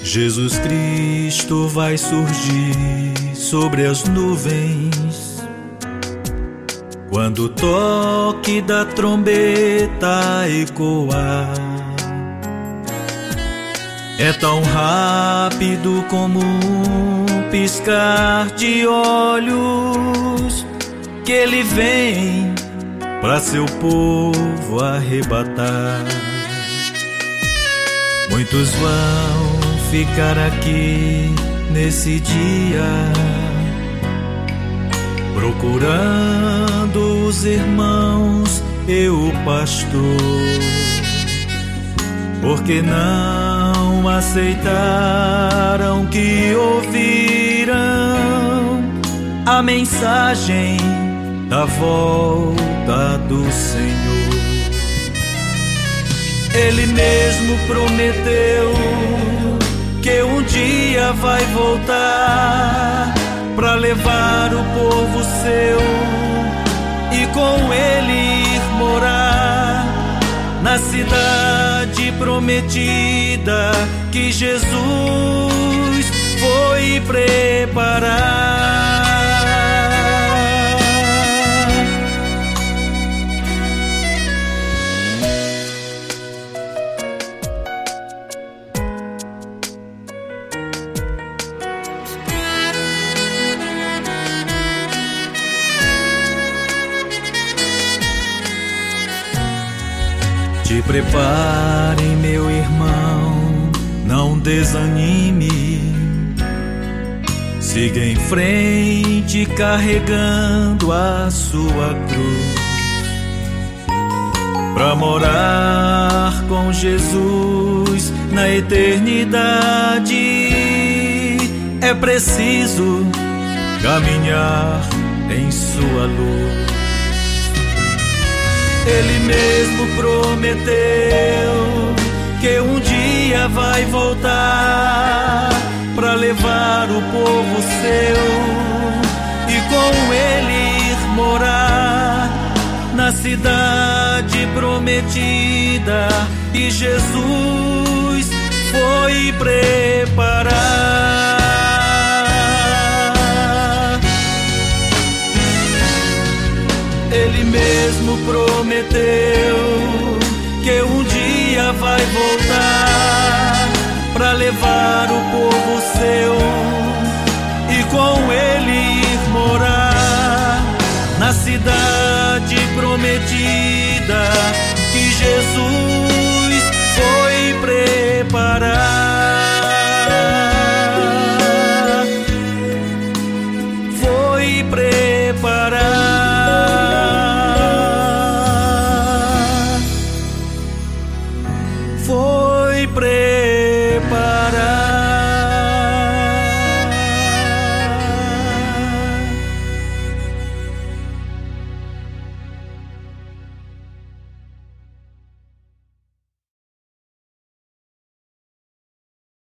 Jesus Cristo vai surgir sobre as nuvens, quando o toque da trombeta ecoar. É tão rápido como um piscar de olhos que ele vem para seu povo arrebatar. Muitos vão ficar aqui nesse dia, procurando os irmãos e o pastor, porque não aceitaram que ouviram a mensagem da volta do Senhor. Ele mesmo prometeu que um dia vai voltar para levar o povo seu e com ele ir morar na cidade prometida que Jesus foi preparar. Te prepare, meu irmão, não desanime. Siga em frente carregando a sua cruz. Para morar com Jesus na eternidade é preciso caminhar em sua luz. Ele mesmo prometeu que um dia vai voltar para levar o povo seu e com ele ir morar na cidade prometida e Jesus foi preparar. Ele mesmo prometeu que um dia vai voltar para levar o povo seu e com ele ir morar na cidade prometida